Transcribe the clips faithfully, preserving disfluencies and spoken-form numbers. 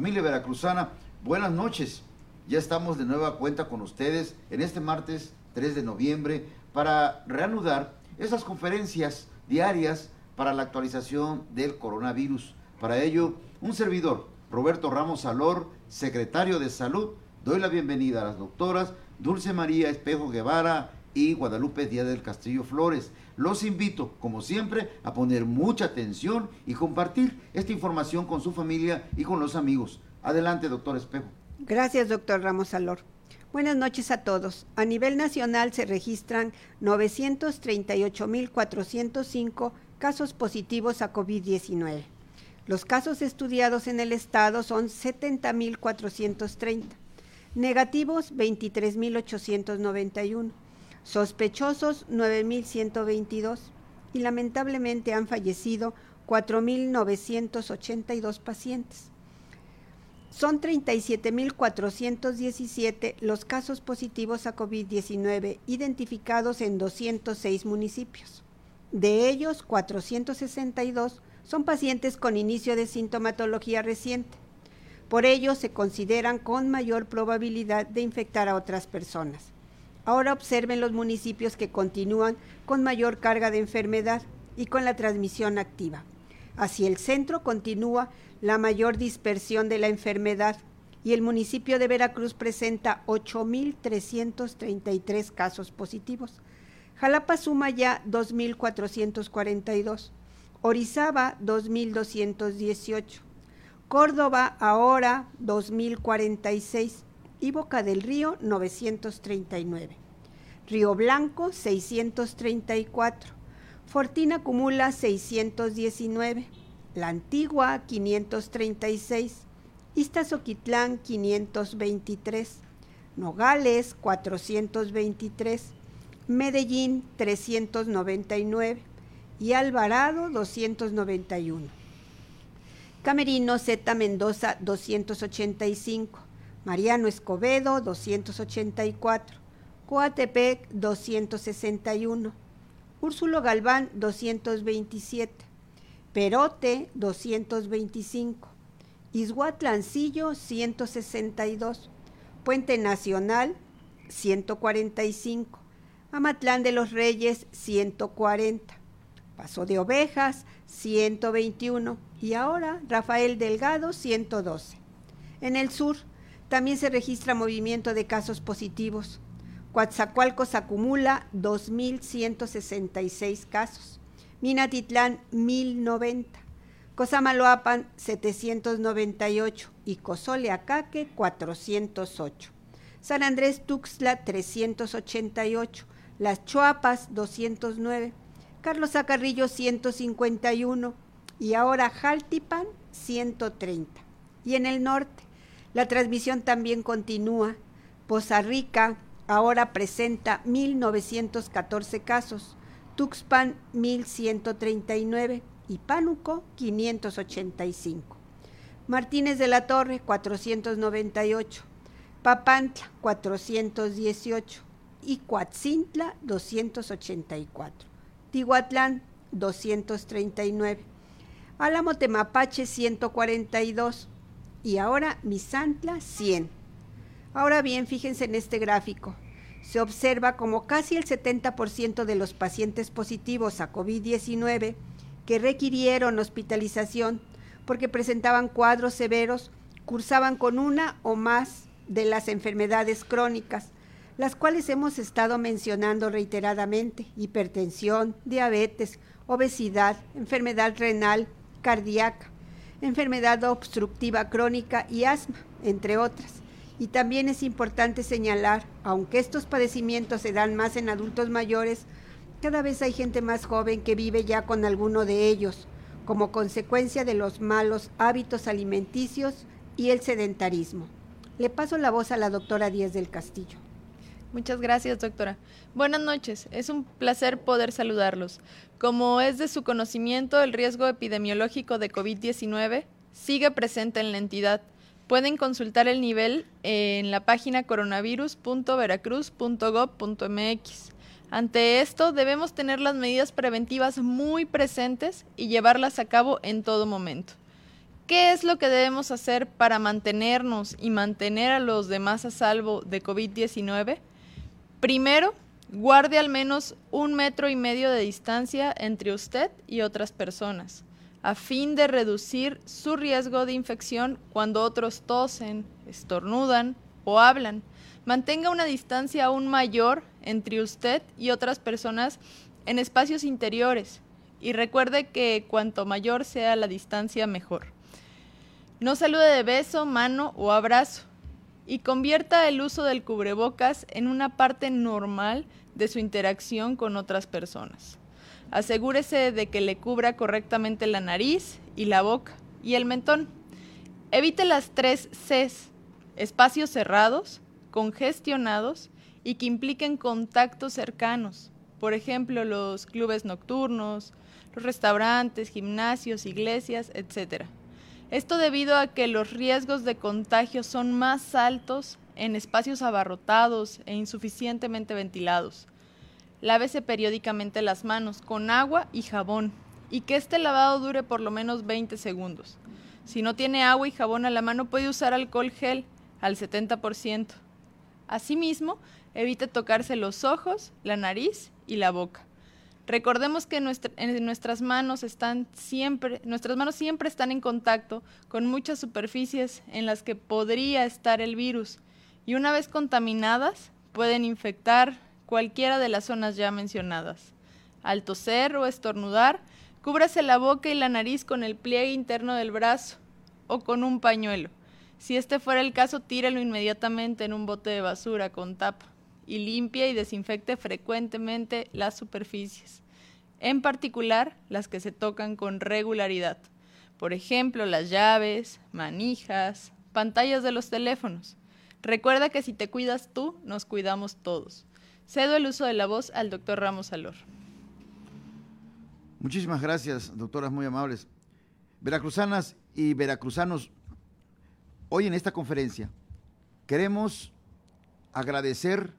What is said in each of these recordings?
Familia veracruzana, buenas noches. Ya estamos de nueva cuenta con ustedes en este martes tres de noviembre para reanudar esas conferencias diarias para la actualización del coronavirus. Para ello, un servidor, Roberto Ramos Salor, secretario de Salud, doy la bienvenida a las doctoras Dulce María Espejo Guevara y Guadalupe Díaz del Castillo Flores. Los invito, como siempre, a poner mucha atención y compartir esta información con su familia y con los amigos. Adelante, doctor Espejo. Gracias, doctor Ramos Salor. Buenas noches a todos. A nivel nacional se registran novecientos treinta y ocho mil cuatrocientos cinco casos positivos a COVID diecinueve. Los casos estudiados en el estado son setenta mil cuatrocientos treinta, negativos veintitrés mil ochocientos noventa y uno, sospechosos nueve mil ciento veintidós y lamentablemente han fallecido cuatro mil novecientos ochenta y dos pacientes. Son treinta y siete mil cuatrocientos diecisiete los casos positivos a COVID diecinueve identificados en doscientos seis municipios. De ellos, cuatrocientos sesenta y dos son pacientes con inicio de sintomatología reciente. Por ello, se consideran con mayor probabilidad de infectar a otras personas. Ahora observen los municipios que continúan con mayor carga de enfermedad y con la transmisión activa. Hacia el centro continúa la mayor dispersión de la enfermedad y el municipio de Veracruz presenta ocho mil trescientos treinta y tres casos positivos. Jalapa suma ya dos mil cuatrocientos cuarenta y dos, Orizaba dos mil doscientos dieciocho, Córdoba ahora dos mil cuarenta y seis y Boca del Río novecientos treinta y nueve. Río Blanco seiscientos treinta y cuatro, Fortín acumula seiscientos diecinueve, La Antigua quinientos treinta y seis, Iztazoquitlán quinientos veintitrés, Nogales cuatrocientos veintitrés, Medellín trescientos noventa y nueve y Alvarado doscientos noventa y uno. Camerino Zeta Mendoza doscientos ochenta y cinco, Mariano Escobedo doscientos ochenta y cuatro, Coatepec doscientos sesenta y uno, Úrsulo Galván doscientos veintisiete, Perote doscientos veinticinco, Izhuatlancillo ciento sesenta y dos, Puente Nacional ciento cuarenta y cinco, Amatlán de los Reyes ciento cuarenta, Paso de Ovejas ciento veintiuno y ahora Rafael Delgado ciento doce. En el sur también se registra movimiento de casos positivos. Coatzacoalcos acumula dos mil ciento sesenta y seis casos, Minatitlán mil noventa, Cosamaloapan setecientos noventa y ocho y Cozoleacaque cuatrocientos ocho, San Andrés Tuxtla trescientos ochenta y ocho, Las Chuapas doscientos nueve, Carlos Acarrillo ciento cincuenta y uno y ahora Jaltipan ciento treinta. Y en el norte, la transmisión también continúa. Poza Rica ahora presenta mil novecientos catorce casos, Tuxpan mil ciento treinta y nueve y Pánuco quinientos ochenta y cinco. Martínez de la Torre cuatrocientos noventa y ocho, Papantla cuatrocientos dieciocho y Coatzintla doscientos ochenta y cuatro, Tihuatlán doscientos treinta y nueve, Álamo Temapache ciento cuarenta y dos y ahora Misantla cien. Ahora bien, fíjense en este gráfico. Se observa como casi el setenta por ciento de los pacientes positivos a COVID diecinueve que requirieron hospitalización porque presentaban cuadros severos, cursaban con una o más de las enfermedades crónicas, las cuales hemos estado mencionando reiteradamente: hipertensión, diabetes, obesidad, enfermedad renal, cardíaca, enfermedad obstructiva crónica y asma, entre otras. Y también es importante señalar, aunque estos padecimientos se dan más en adultos mayores, cada vez hay gente más joven que vive ya con alguno de ellos, como consecuencia de los malos hábitos alimenticios y el sedentarismo. Le paso la voz a la doctora Díaz del Castillo. Muchas gracias, doctora. Buenas noches, es un placer poder saludarlos. Como es de su conocimiento, el riesgo epidemiológico de COVID diecinueve sigue presente en la entidad. Pueden consultar el nivel en la página coronavirus punto veracruz punto gob punto mx. Ante esto, debemos tener las medidas preventivas muy presentes y llevarlas a cabo en todo momento. ¿Qué es lo que debemos hacer para mantenernos y mantener a los demás a salvo de COVID diecinueve? Primero, guarde al menos un metro y medio de distancia entre usted y otras personas, a fin de reducir su riesgo de infección cuando otros tosen, estornudan o hablan. Mantenga una distancia aún mayor entre usted y otras personas en espacios interiores y recuerde que cuanto mayor sea la distancia, mejor. No salude de beso, mano o abrazo y convierta el uso del cubrebocas en una parte normal de su interacción con otras personas. Asegúrese de que le cubra correctamente la nariz y la boca y el mentón. Evite las tres Cs, espacios cerrados, congestionados y que impliquen contactos cercanos, por ejemplo, los clubes nocturnos, los restaurantes, gimnasios, iglesias, etcétera. Esto debido a que los riesgos de contagio son más altos en espacios abarrotados e insuficientemente ventilados. Lávese periódicamente las manos con agua y jabón y que este lavado dure por lo menos veinte segundos. Si no tiene agua y jabón a la mano, puede usar alcohol gel al setenta por ciento. Asimismo, evite tocarse los ojos, la nariz y la boca. Recordemos que nuestra, en nuestras manos están siempre, nuestras manos siempre están en contacto con muchas superficies en las que podría estar el virus y una vez contaminadas pueden infectar cualquiera de las zonas ya mencionadas. Al toser o estornudar, cúbrase la boca y la nariz con el pliegue interno del brazo o con un pañuelo. Si este fuera el caso, tírelo inmediatamente en un bote de basura con tapa y limpie y desinfecte frecuentemente las superficies, en particular las que se tocan con regularidad. Por ejemplo, las llaves, manijas, pantallas de los teléfonos. Recuerda que si te cuidas tú, nos cuidamos todos. Cedo el uso de la voz al doctor Ramos Alor. Muchísimas gracias, doctoras, muy amables. Veracruzanas y veracruzanos, hoy en esta conferencia queremos agradecer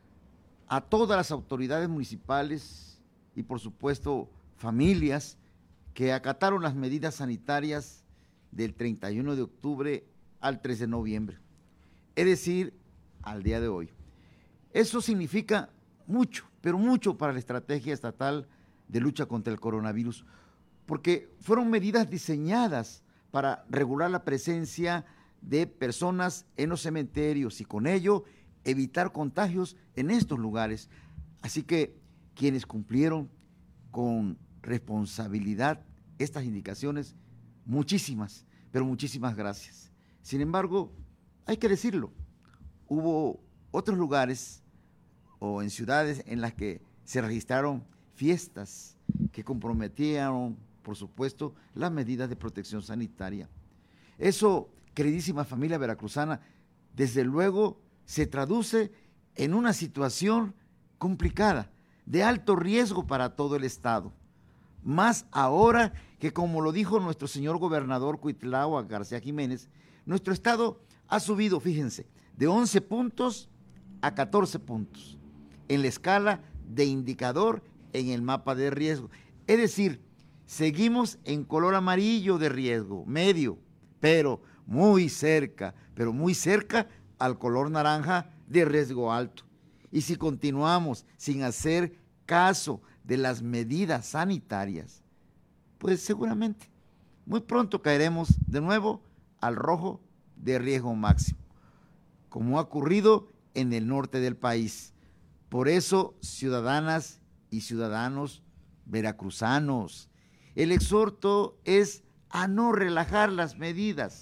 a todas las autoridades municipales y por supuesto familias que acataron las medidas sanitarias del treinta y uno de octubre al tres de noviembre, es decir, al día de hoy. Eso significa mucho, pero mucho para la estrategia estatal de lucha contra el coronavirus, porque fueron medidas diseñadas para regular la presencia de personas en los cementerios y con ello evitar contagios en estos lugares. Así que quienes cumplieron con responsabilidad estas indicaciones, muchísimas, pero muchísimas gracias. Sin embargo, hay que decirlo, hubo otros lugares o en ciudades en las que se registraron fiestas que comprometieron, por supuesto, las medidas de protección sanitaria. Eso, queridísima familia veracruzana, desde luego se traduce en una situación complicada, de alto riesgo para todo el estado. Más ahora que, como lo dijo nuestro señor gobernador Cuitlahua García Jiménez, nuestro estado ha subido, fíjense, de once puntos a catorce puntos en la escala de indicador en el mapa de riesgo. Es decir, seguimos en color amarillo de riesgo, medio, pero muy cerca, pero muy cerca al color naranja de riesgo alto. Y si continuamos sin hacer caso de las medidas sanitarias, pues seguramente muy pronto caeremos de nuevo al rojo de riesgo máximo, como ha ocurrido en el norte del país. Por eso, ciudadanas y ciudadanos veracruzanos, el exhorto es a no relajar las medidas.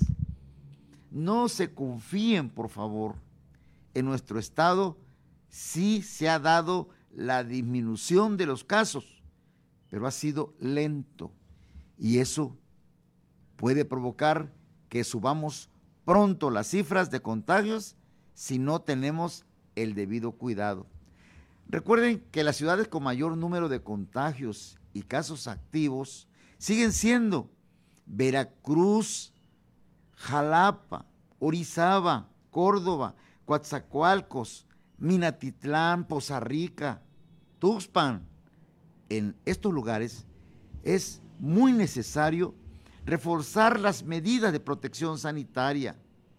No se confíen, por favor. En nuestro estado sí se ha dado la disminución de los casos, pero ha sido lento y eso puede provocar que subamos pronto las cifras de contagios si no tenemos el debido cuidado. Recuerden que las ciudades con mayor número de contagios y casos activos siguen siendo Veracruz, Jalapa, Orizaba, Córdoba, Coatzacoalcos, Minatitlán, Poza Rica, Tuxpan. En estos lugares es muy necesario reforzar las medidas de protección sanitaria.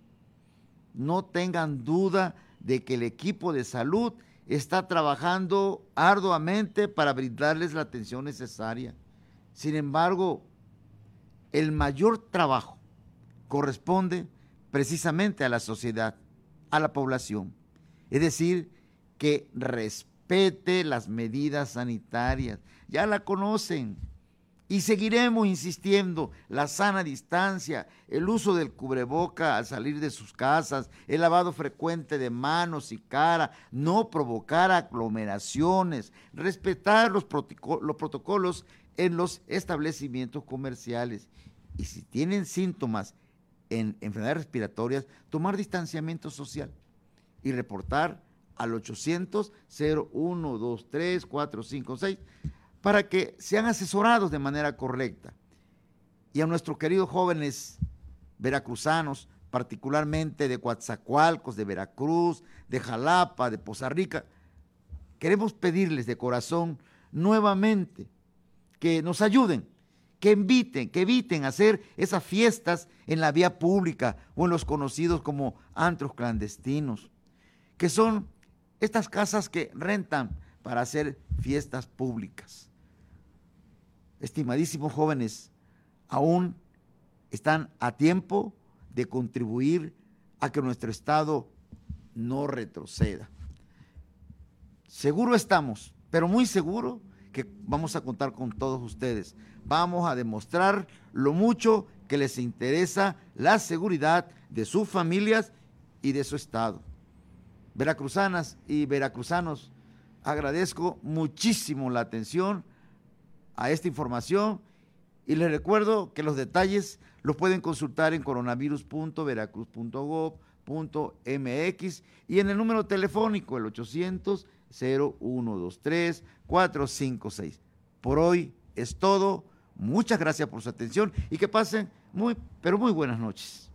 No tengan duda de que el equipo de salud está trabajando arduamente para brindarles la atención necesaria. Sin embargo, el mayor trabajo corresponde precisamente a la sociedad, a la población. Es decir, que respete las medidas sanitarias. Ya la conocen. Y seguiremos insistiendo, la sana distancia, el uso del cubreboca al salir de sus casas, el lavado frecuente de manos y cara, no provocar aglomeraciones, respetar los, los protocolos en los establecimientos comerciales. Y si tienen síntomas en enfermedades respiratorias, tomar distanciamiento social y reportar al ochocientos, cero uno dos tres, cuatro cinco seis para que sean asesorados de manera correcta. Y a nuestros queridos jóvenes veracruzanos, particularmente de Coatzacoalcos, de Veracruz, de Jalapa, de Poza Rica, queremos pedirles de corazón nuevamente que nos ayuden, que inviten, que eviten hacer esas fiestas en la vía pública o en los conocidos como antros clandestinos, que son estas casas que rentan para hacer fiestas públicas. Estimadísimos jóvenes, aún están a tiempo de contribuir a que nuestro Estado no retroceda. Seguro estamos, pero muy seguro que vamos a contar con todos ustedes. Vamos a demostrar lo mucho que les interesa la seguridad de sus familias y de su Estado. Veracruzanas y veracruzanos, agradezco muchísimo la atención a esta información y les recuerdo que los detalles los pueden consultar en coronavirus punto veracruz punto gob punto mx y en el número telefónico el ochocientos, cero uno dos tres, cuatro cinco seis. Por hoy es todo. Muchas gracias por su atención y que pasen muy, pero muy buenas noches.